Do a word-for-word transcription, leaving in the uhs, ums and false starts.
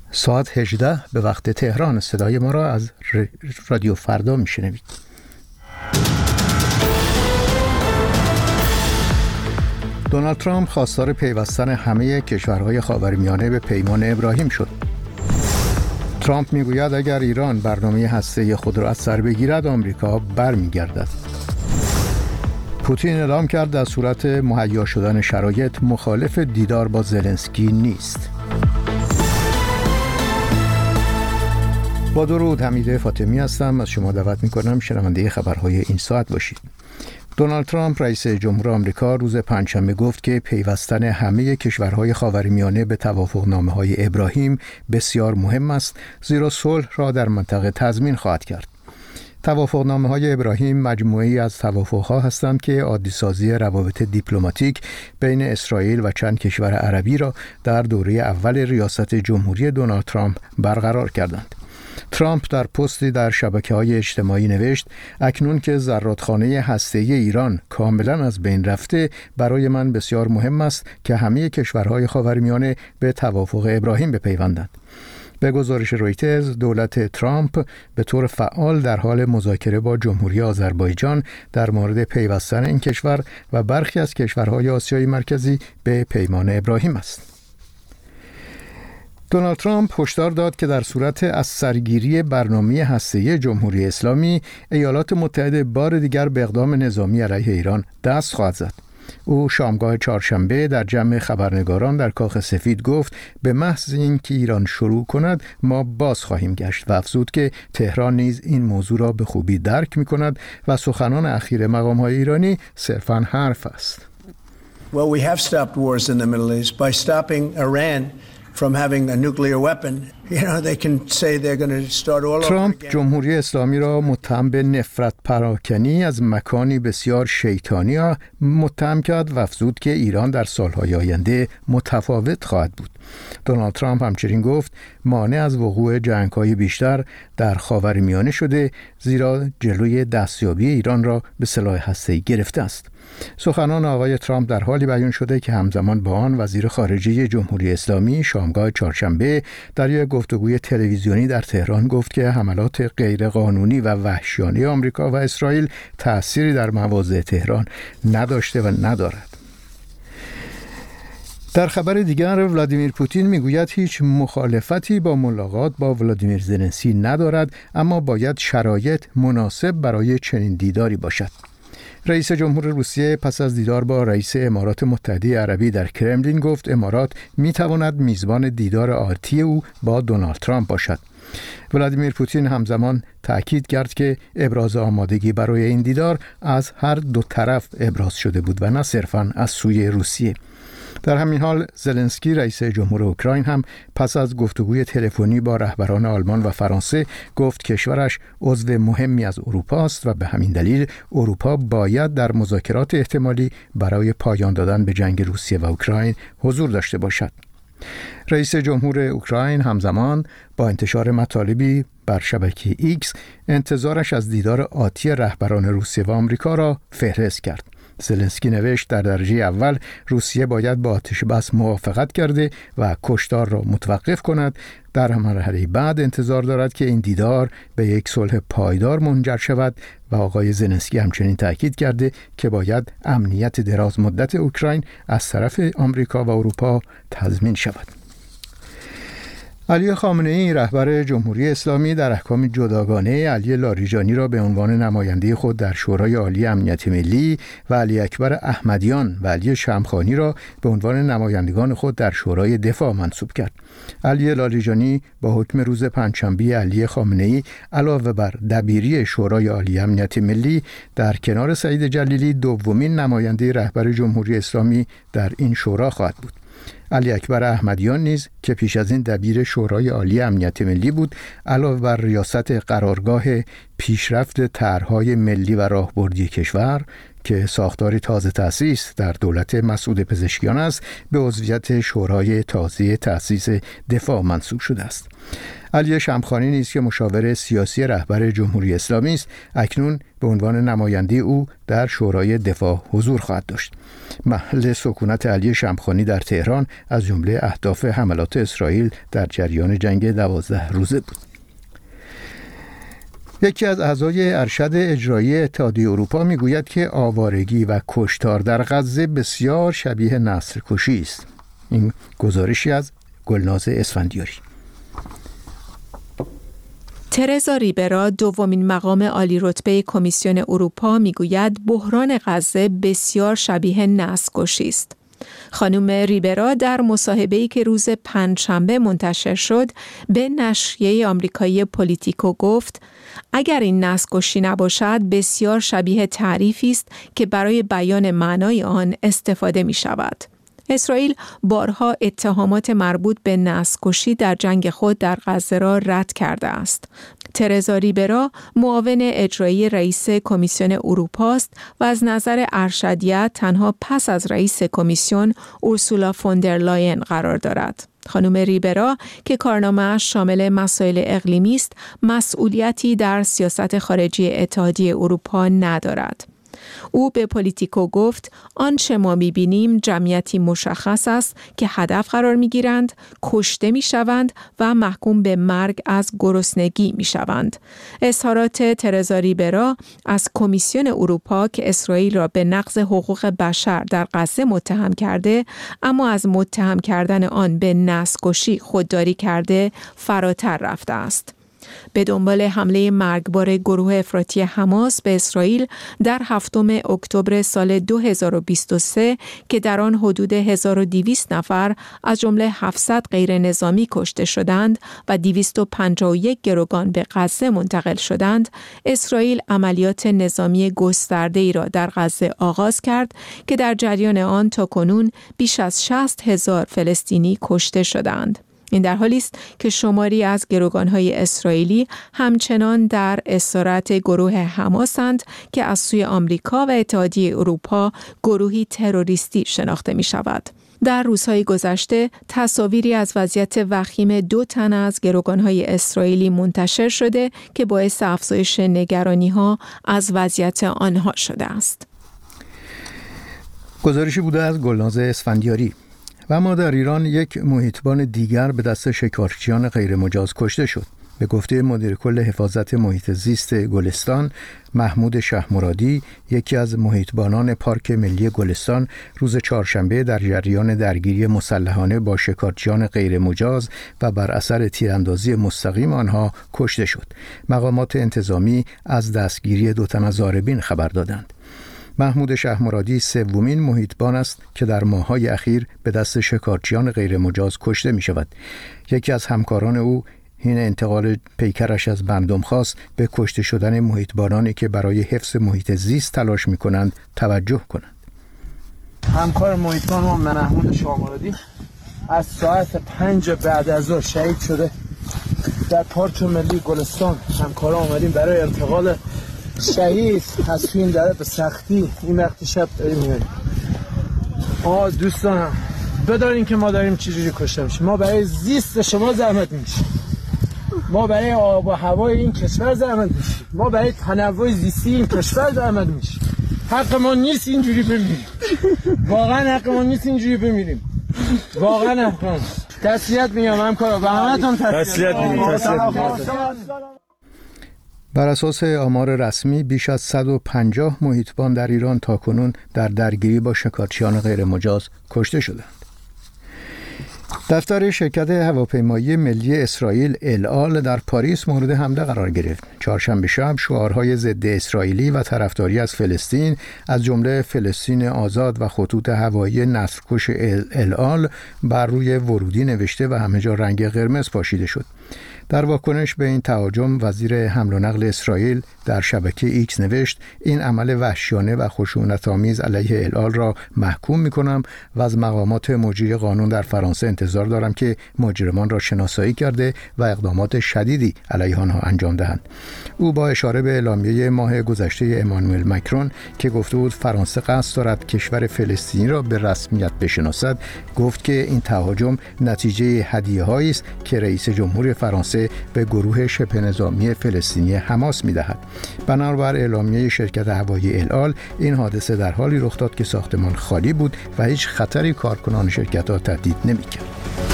ساعت هجده به وقت تهران. صدای ما را از رادیو فردا میشنوید. دونالد ترامپ خواستار پیوستن همه کشورهای خاورمیانه به پیمان ابراهیم شد. ترامپ میگوید اگر ایران برنامه هسته‌ای خود را از سر بگیرد آمریکا برمیگردد. پوتین اعلام کرد در صورت مهیا شدن شرایط مخالف دیدار با زلنسکی نیست. با درود، حمید فاطمی هستم. از شما دعوت می‌کنم شنونده خبرهای این ساعت باشید. دونالد ترامپ رئیس جمهور آمریکا روز پنجشنبه گفت که پیوستن همه کشورهای خاورمیانه به توافقنامه‌های ابراهیم بسیار مهم است، زیرا صلح را در منطقه تضمین خواهد کرد. توافقنامه‌های ابراهیم مجموعه‌ای از توافق‌ها هستند که عادی‌سازی روابط دیپلماتیک بین اسرائیل و چند کشور عربی را در دوره اول ریاست جمهوری دونالد ترامپ برقرار کردند. ترامپ در پستی در شبکه‌های اجتماعی نوشت: اکنون که زرادخانه هسته‌ای ایران کاملا از بین رفته، برای من بسیار مهم است که همه کشورهای خاورمیانه به توافق ابراهیم بپیوندند. به گزارش رویترز، دولت ترامپ به طور فعال در حال مذاکره با جمهوری آذربایجان در مورد پیوستن این کشور و برخی از کشورهای آسیای مرکزی به پیمان ابراهیم است. دونالد ترامپ هشدار داد که در صورت از سرگیری برنامه هسته‌ای جمهوری اسلامی، ایالات متحده بار دیگر به اقدام نظامی علیه ایران دست خواهد زد. او شامگاه چهارشنبه در جمع خبرنگاران در کاخ سفید گفت به محض اینکه ایران شروع کند ما باز خواهیم گشت و افزود که تهران نیز این موضوع را به خوبی درک می‌کند و سخنان اخیر مقام‌های ایرانی صرفاً حرف است. Well, we have stopped wars in the Middle East by stopping Iran from having a nuclear weapon. You know, they can say they're going to start all over again. ترامپ جمهوری اسلامی را متهم به نفرت پراکنی از مکانی بسیار شیطانی متهم کرد و افزود که ایران در سالهای آینده متفاوت خواهد بود. دونالد ترامپ همچنین گفت مانع از وقوع جنگ‌های بیشتر در خاورمیانه شده، زیرا جلوی دستیابی ایران را به سلاح هسته‌ای گرفته است. سخنان آقای ترامپ در حالی بیان شده که همزمان با آن وزیر خارجه جمهوری اسلامی شامگاه چهارشنبه در یک گفتگوی تلویزیونی در تهران گفت که حملات غیرقانونی و وحشیانه آمریکا و اسرائیل تأثیری در مواضع تهران نداشته و ندارد. در خبر دیگر، ولادیمیر پوتین میگوید هیچ مخالفتی با ملاقات با ولادیمیر زلنسکی ندارد، اما باید شرایط مناسب برای چنین دیداری باشد. رئیس جمهور روسیه پس از دیدار با رئیس امارات متحده عربی در کرملین گفت امارات میتواند میزبان دیدار آتی او با دونالد ترامپ باشد. ولادیمیر پوتین همزمان تأکید کرد که ابراز آمادگی برای این دیدار از هر دو طرف ابراز شده بود و نه صرفاً از سوی روسیه. در همین حال زلنسکی رئیس جمهور اوکراین هم پس از گفتگوی تلفنی با رهبران آلمان و فرانسه گفت کشورش عضو مهمی از اروپا است و به همین دلیل اروپا باید در مذاکرات احتمالی برای پایان دادن به جنگ روسیه و اوکراین حضور داشته باشد. رئیس جمهور اوکراین همزمان با انتشار مطالبی بر شبکه ایکس انتظارش از دیدار آتی رهبران روسیه و آمریکا را فهرست کرد. زلنسکی نوشت در درجه اول روسیه باید با آتش بس موافقت کرده و کشتار را متوقف کند. در مرحله بعد انتظار دارد که این دیدار به یک صلح پایدار منجر شود و آقای زلنسکی همچنین تاکید کرده که باید امنیت دراز مدت اوکراین از طرف آمریکا و اروپا تضمین شود. علی خامنه‌ای رهبر جمهوری اسلامی در احکام جداگانه علی لاریجانی را به عنوان نماینده خود در شورای عالی امنیت ملی و علی اکبر احمدیان و علی شمخانی را به عنوان نمایندگان خود در شورای دفاع منصوب کرد. علی لاریجانی با حکم روز پنجشنبه علی خامنه‌ای علاوه بر دبیری شورای عالی امنیت ملی در کنار سعید جلیلی دومین نماینده رهبر جمهوری اسلامی در این شورا خواهد بود. علی اکبر احمدیان نیز که پیش از این دبیر شورای عالی امنیت ملی بود، علاوه بر ریاست قرارگاه پیشرفت طرح‌های ملی و راهبردی کشور که ساختاری تازه تأسیس در دولت مسعود پزشکیان است، به عضویت شورای تازه تأسیس دفاع منصوب شده است. علی شمخانی نیز که مشاور سیاسی رهبر جمهوری اسلامی است، اکنون به عنوان نماینده او در شورای دفاع حضور خواهد داشت. محل سکونت علی شمخانی در تهران از جمله اهداف حملات اسرائیل در جریان جنگ دوازده روزه بود. یکی از اعضای ارشد اجرایی اتحادیه اروپا میگوید که آوارگی و کشتار در غزه بسیار شبیه نسل‌کشی است. این گزارشی از گلناز اسفندیاری. ترزا ریبرا، دومین مقام عالی رتبه کمیسیون اروپا، میگوید بحران غزه بسیار شبیه نسل‌کشی است. خانم ریبرا در مصاحبه‌ای که روز پنجشنبه منتشر شد به نشریه آمریکایی پولیتیکو گفت اگر این نسل‌کشی نباشد بسیار شبیه تعریفی است که برای بیان معنای آن استفاده می شود. اسرائیل بارها اتهامات مربوط به نسل‌کشی در جنگ خود در غزه را رد کرده است. ترزا ریبرا معاون اجرایی رئیس کمیسیون اروپا است و از نظر ارشدیت تنها پس از رئیس کمیسیون اورسولا فوندرلاین قرار دارد. خانم ریبرا که کارنامه‌اش شامل مسائل اقلیمی است، مسئولیتی در سیاست خارجی اتحادیه اروپا ندارد. او به پولیتیکو گفت آنچه ما می‌بینیم جمعیتی مشخص است که هدف قرار می‌گیرند، کشته می‌شوند و محکوم به مرگ از گرسنگی می‌شوند. اظهارات ترزا ریبرا از کمیسیون اروپا که اسرائیل را به نقض حقوق بشر در غزه متهم کرده اما از متهم کردن آن به نسل‌کشی خودداری کرده فراتر رفته است. به دنبال حمله مرگبار گروه افراطی حماس به اسرائیل در هفتم اکتبر سال دو هزار و بیست و سه که در آن حدود هزار و دویست نفر از جمله هفتصد غیر نظامی کشته شدند و دویست و پنجاه و یک گروگان به غزه منتقل شدند، اسرائیل عملیات نظامی گسترده‌ای را در غزه آغاز کرد که در جریان آن تاکنون بیش از شصت هزار فلسطینی کشته شدند. این در حالی است که شماری از گروگان‌های اسرائیلی همچنان در اسارت گروه حماسند که از سوی آمریکا و اتحادیه اروپا گروهی تروریستی شناخته می‌شود. در روزهای گذشته تصاویری از وضعیت وخیم دو تن از گروگان‌های اسرائیلی منتشر شده که باعث افزایش نگرانی‌ها از وضعیت آنها شده است. گزارشی بوده از گلناز اسفندیاری. و اما در ایران یک محیطبان دیگر به دست شکارچیان غیرمجاز کشته شد. به گفته مدیر کل حفاظت محیط زیست گلستان، محمود شهمرادی، یکی از محیطبانان پارک ملی گلستان، روز چهارشنبه در جریان درگیری مسلحانه با شکارچیان غیرمجاز و بر اثر تیراندازی مستقیم آنها کشته شد. مقامات انتظامی از دستگیری دو تن از ضاربین خبر دادند. محمود شهمرادی سومین محیطبان است که در ماه‌های اخیر به دست شکارچیان غیرمجاز کشته می شود. یکی از همکاران او حین انتقال پیکرش از بندم خواست به کشته شدن محیطبانانی که برای حفظ محیط زیست تلاش می کنند توجه کنند. همکار محیطبان ما محمود شهمرادی از ساعت پنج بعد از ظهر شهید شده در پارک ملی گلستان. همکارا آمدیم برای انتقال شهید از توی این دره به سختی این وقت شب داریم میاریم. آه دوستانم بدارین که ما داریم چجوری کشته میشیم. ما برای زیست شما زحمت میکشیم، ما برای آب و هوای این کشور زحمت میکشیم، ما برای تنوع زیستی این کشور زحمت میکشیم. حق ما نیست اینجوری بمیریم، واقعا حق ما نیست اینجوری بمیریم، واقعا حق ما نیست. تسلیت میگم همکارا، به همتون تسلیت میگم. بر اساس آمار رسمی بیش از صد و پنجاه محیطبان در ایران تاکنون در درگیری با شکارچیان غیرمجاز کشته شدند. دفتر شرکت هواپیمایی ملی اسرائیل ال آل در پاریس مورد حمله قرار گرفت. چهارشنبه شب شعارهای ضد اسرائیلی و طرفداری از فلسطین از جمله فلسطین آزاد و خطوط هوایی نسل‌کش ال آل بر روی ورودی نوشته و همه جا رنگ قرمز پاشیده شد. در واکنش به این تهاجم وزیر حمل و نقل اسرائیل در شبکه ایکس نوشت این عمل وحشیانه و خشونت‌آمیز علیه الآل را محکوم می‌کنم و از مقامات مجری قانون در فرانسه انتظار دارم که مجرمان را شناسایی کرده و اقدامات شدیدی علیه آنها انجام دهند. او با اشاره به اعلامیه ماه گذشته امانوئل مکرون که گفته بود فرانسه قصد دارد کشور فلسطینی را به رسمیت بشناسد، گفت که این تهاجم نتیجه هدیه‌هایی است که رئیس جمهور فرانسه به گروه شبه نظامی فلسطینی حماس می‌دهد. بنابر اعلامیه شرکت هوایی الآل این حادثه در حالی رخ داد که ساختمان خالی بود و هیچ خطری کارکنان شرکت را تهدید نمی‌کرد.